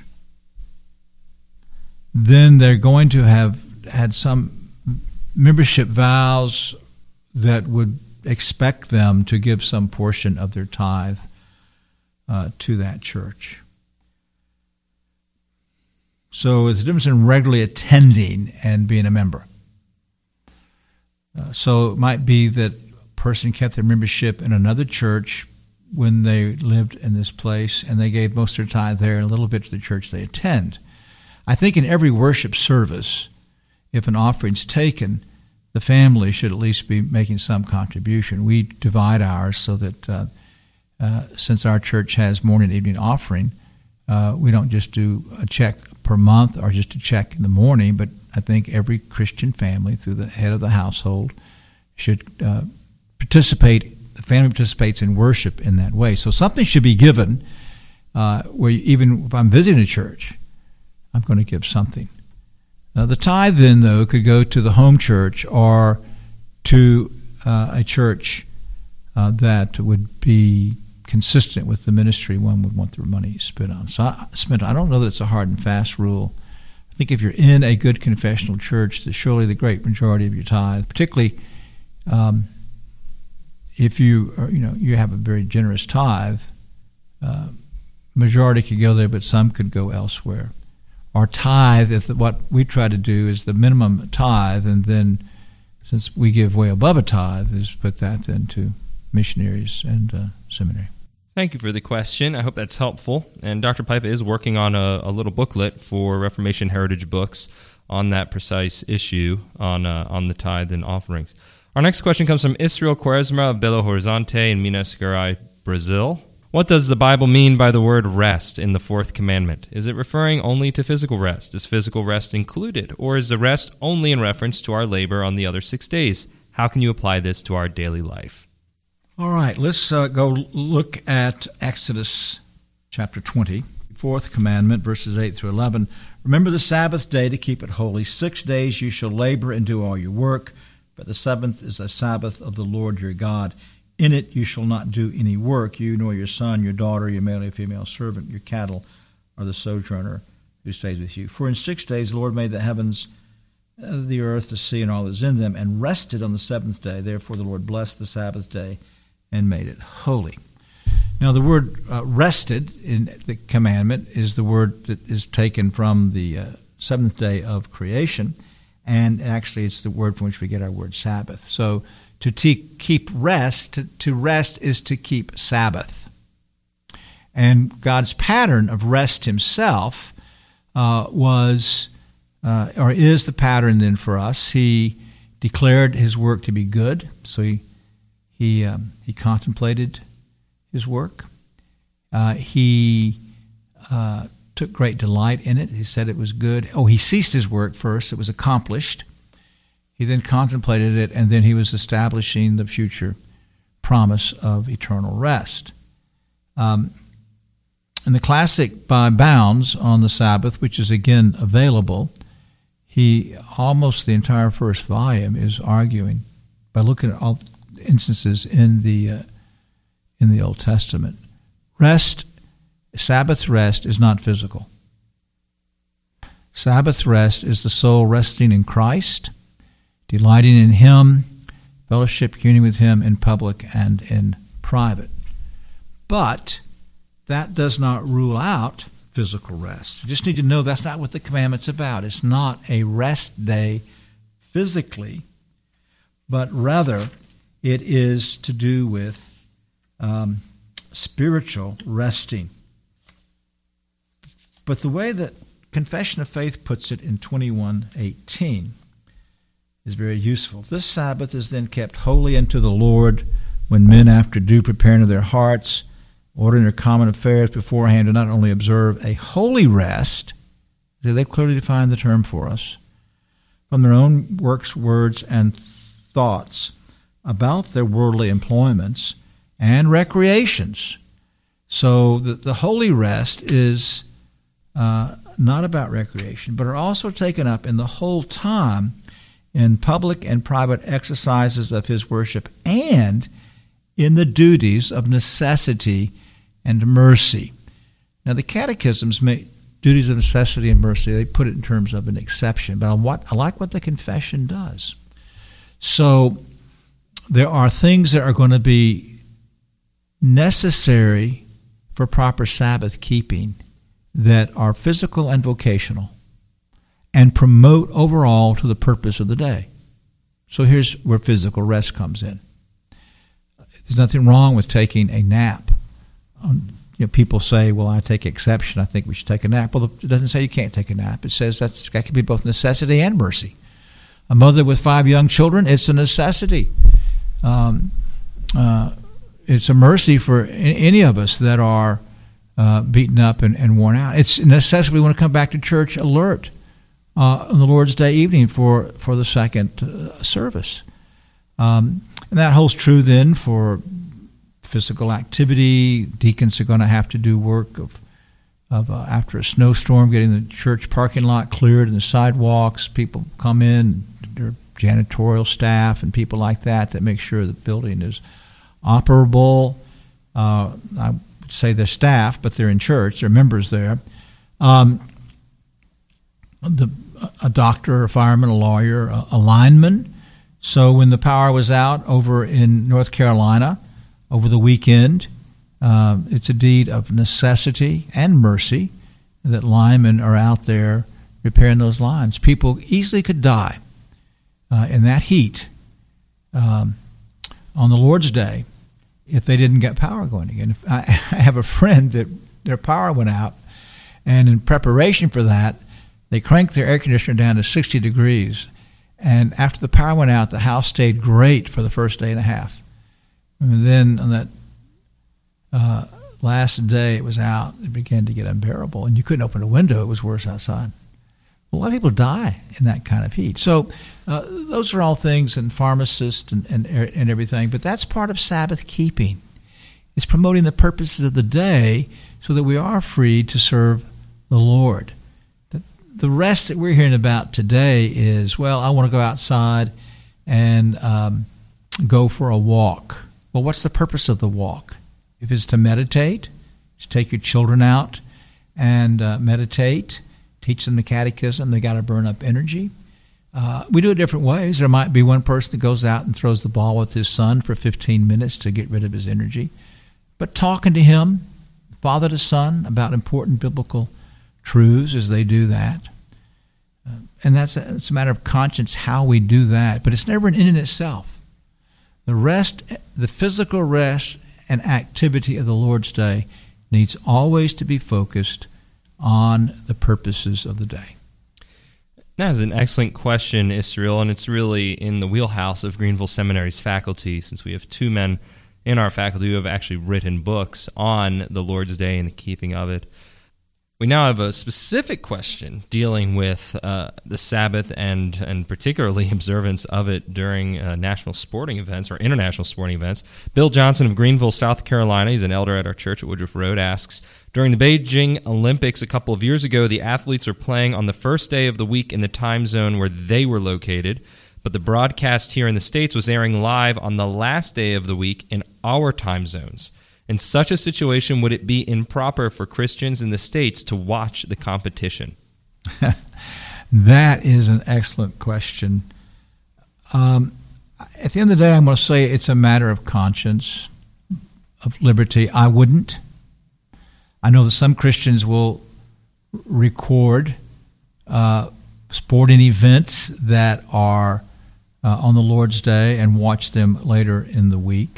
Speaker 2: then they're going to have had some membership vows that would expect them to give some portion of their tithe to that church. So there's a difference in regularly attending and being a member. So it might be that a person kept their membership in another church when they lived in this place, and they gave most of their tithe there and a little bit to the church they attend. I think in every worship service, if an offering's taken, the family should at least be making some contribution. We divide ours so that since our church has morning and evening offering, we don't just do a check per month or just a check in the morning, but I think every Christian family, through the head of the household, should participate. The family participates in worship in that way. So something should be given where even if I'm visiting a church, I'm going to give something. The tithe then, though, could go to the home church or to a church that would be consistent with the ministry one would want their money spent on. So I don't know that it's a hard and fast rule. I think if you're in a good confessional church, surely the great majority of your tithe, particularly if you have a very generous tithe, majority could go there, but some could go elsewhere. Our tithe, what we try to do is the minimum tithe, and then since we give way above a tithe, is put that then to missionaries and seminary.
Speaker 1: Thank you for the question. I hope that's helpful. And Dr. Pipa is working on a little booklet for Reformation Heritage Books on that precise issue on the tithe and offerings. Our next question comes from Israel Quaresma of Belo Horizonte in Minas Gerais, Brazil. What does the Bible mean by the word rest in the fourth commandment? Is it referring only to physical rest? Is physical rest included? Or is the rest only in reference to our labor on the other 6 days? How can you apply this to our daily life?
Speaker 2: All right, let's go look at Exodus chapter 20, fourth commandment, verses 8 through 11. Remember the Sabbath day to keep it holy. 6 days you shall labor and do all your work, but the seventh is a Sabbath of the Lord your God. In it you shall not do any work, you nor your son, your daughter, your male or female servant, your cattle, or the sojourner who stays with you. For in 6 days the Lord made the heavens, the earth, the sea, and all that is in them, and rested on the seventh day. Therefore the Lord blessed the Sabbath day and made it holy. Now the word rested in the commandment is the word that is taken from the seventh day of creation, and actually it's the word from which we get our word Sabbath. So to keep rest, to rest is to keep Sabbath. And God's pattern of rest himself is the pattern then for us. He declared his work to be good, so he contemplated his work. He took great delight in it. He said it was good. He ceased his work first. It was accomplished. He then contemplated it, and then he was establishing the future promise of eternal rest. In the classic By Bounds on the Sabbath, which is again available, almost the entire first volume is arguing, by looking at all instances in the in the Old Testament. Sabbath rest is not physical. Sabbath rest is the soul resting in Christ, delighting in Him, fellowship, communing with Him in public and in private. But that does not rule out physical rest. You just need to know that's not what the commandment's about. It's not a rest day physically, but rather it is to do with spiritual resting. But the way that Confession of Faith puts it in 21:18 is very useful. This Sabbath is then kept holy unto the Lord, when men, after due preparing of their hearts, ordering their common affairs beforehand, do not only observe a holy rest, they've clearly defined the term for us, from their own works, words, and thoughts about their worldly employments and recreations. So the holy rest is not about recreation, but are also taken up in the whole time in public and private exercises of His worship and in the duties of necessity and mercy. Now, the catechisms make duties of necessity and mercy, they put it in terms of an exception, but I like what the confession does. So there are things that are going to be necessary for proper Sabbath keeping that are physical and vocational and promote overall to the purpose of the day. So here's where physical rest comes in. There's nothing wrong with taking a nap. People say, well, I take exception. I think we should take a nap. Well, it doesn't say you can't take a nap. It says that can be both necessity and mercy. A mother with 5 young children, it's a necessity. It's a mercy for any of us that are beaten up and worn out. It's a necessity. We want to come back to church alert on the Lord's Day evening for the second service. And that holds true then for physical activity. Deacons are going to have to do work of after a snowstorm, getting the church parking lot cleared and the sidewalks. People come in, their janitorial staff and people like that make sure the building is operable. I would say they're staff, but they're in church. They're members there. A doctor, a fireman, a lawyer, a lineman. So when the power was out over in North Carolina over the weekend, it's a deed of necessity and mercy that linemen are out there repairing those lines. People easily could die in that heat on the Lord's Day if they didn't get power going again. I have a friend that their power went out, and in preparation for that, they cranked their air conditioner down to 60 degrees. And after the power went out, the house stayed great for the first day and a half. And then on that last day it was out, it began to get unbearable. And you couldn't open a window. It was worse outside. A lot of people die in that kind of heat. So those are all things, and pharmacists and everything. But that's part of Sabbath keeping. It's promoting the purposes of the day so that we are free to serve the Lord. The rest that we're hearing about today is, well, I want to go outside and go for a walk. Well, what's the purpose of the walk? If it's to meditate, just take your children out and meditate, teach them the catechism. They got to burn up energy. We do it different ways. There might be one person that goes out and throws the ball with his son for 15 minutes to get rid of his energy. But talking to him, father to son, about important biblical truths as they do that. And it's a matter of conscience how we do that. But it's never an end in itself. The rest, the physical rest and activity of the Lord's Day needs always to be focused on the purposes of the day.
Speaker 1: That is an excellent question, Israel, and it's really in the wheelhouse of Greenville Seminary's faculty, since we have 2 men in our faculty who have actually written books on the Lord's Day and the keeping of it. We now have a specific question dealing with the Sabbath and particularly observance of it during national sporting events or international sporting events. Bill Johnson of Greenville, South Carolina, he's an elder at our church at Woodruff Road, asks, during the Beijing Olympics a couple of years ago, the athletes are playing on the first day of the week in the time zone where they were located, but the broadcast here in the States was airing live on the last day of the week in our time zones. In such a situation, would it be improper for Christians in the States to watch the competition?
Speaker 2: That is an excellent question. At the end of the day, I'm going to say it's a matter of conscience, of liberty. I wouldn't. I know that some Christians will record sporting events that are on the Lord's Day and watch them later in the week.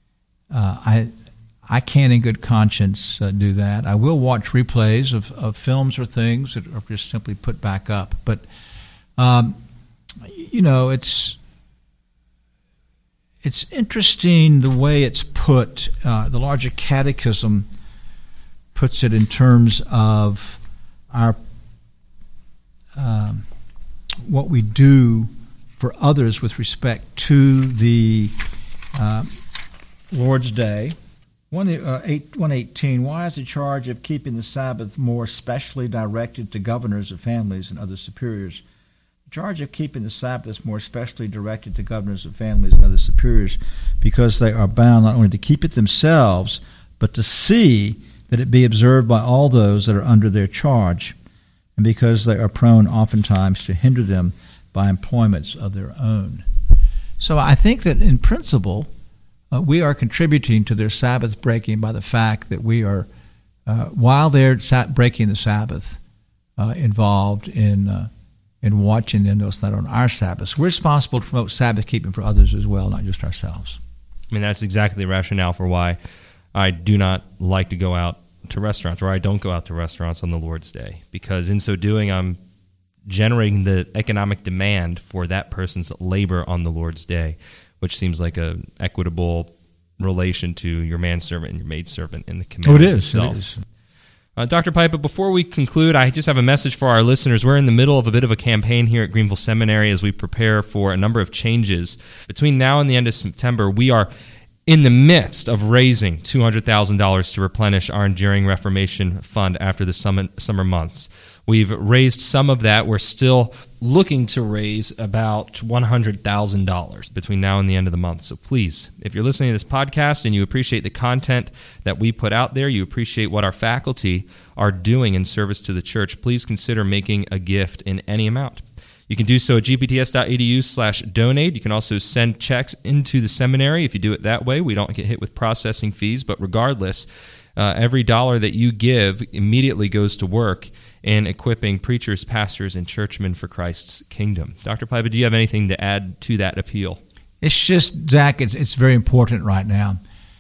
Speaker 2: I can't in good conscience do that. I will watch replays of films or things that are just simply put back up. But, it's interesting the way it's put. The larger catechism puts it in terms of our what we do for others with respect to the Lord's Day. 118, why is the charge of keeping the Sabbath more specially directed to governors of families and other superiors? The charge of keeping the Sabbath is more specially directed to governors of families and other superiors because they are bound not only to keep it themselves, but to see that it be observed by all those that are under their charge, and because they are prone oftentimes to hinder them by employments of their own. So I think that in principle, we are contributing to their Sabbath breaking by the fact that we are, while they're breaking the Sabbath, involved in watching them. Those not on our Sabbath. We're responsible to promote Sabbath keeping for others as well, not just ourselves.
Speaker 1: I mean, that's exactly the rationale for why I do not like to go out to restaurants, or I don't go out to restaurants on the Lord's Day, because in so doing, I'm generating the economic demand for that person's labor on the Lord's Day, which seems like an equitable relation to your manservant and your maidservant in the commandment itself.
Speaker 2: It is.
Speaker 1: Dr. Pipa, before we conclude, I just have a message for our listeners. We're in the middle of a bit of a campaign here at Greenville Seminary as we prepare for a number of changes. Between now and the end of September, we are in the midst of raising $200,000 to replenish our Enduring Reformation Fund after the summer months. We've raised some of that. We're still looking to raise about $100,000 between now and the end of the month. So please, if you're listening to this podcast and you appreciate the content that we put out there, you appreciate what our faculty are doing in service to the church, please consider making a gift in any amount. You can do so at gpts.edu/donate. You can also send checks into the seminary. If you do it that way, we don't get hit with processing fees. But regardless, every dollar that you give immediately goes to work in equipping preachers, pastors, and churchmen for Christ's kingdom. Dr. Pipa, do you have anything to add to that appeal?
Speaker 2: It's just, Zach, it's very important right now,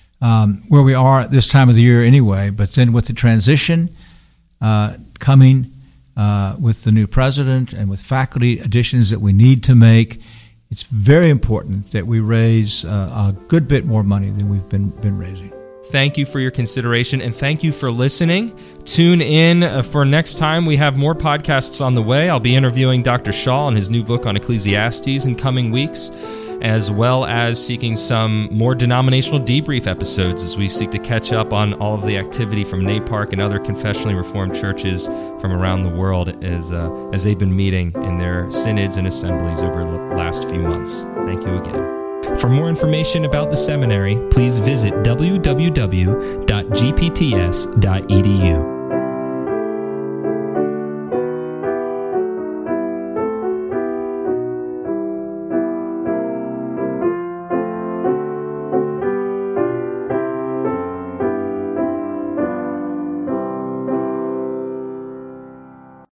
Speaker 2: where we are at this time of the year anyway, but then with the transition coming with the new president and with faculty additions that we need to make, it's very important that we raise a good bit more money than we've been raising.
Speaker 1: Thank you for your consideration, and thank you for listening. Tune in for next time. We have more podcasts on the way. I'll be interviewing Dr. Shaw on his new book on Ecclesiastes in coming weeks, as well as seeking some more denominational debrief episodes as we seek to catch up on all of the activity from NAPARC and other confessionally reformed churches from around the world as they've been meeting in their synods and assemblies over the last few months. Thank you again. For more information about the seminary, please visit www.gpts.edu.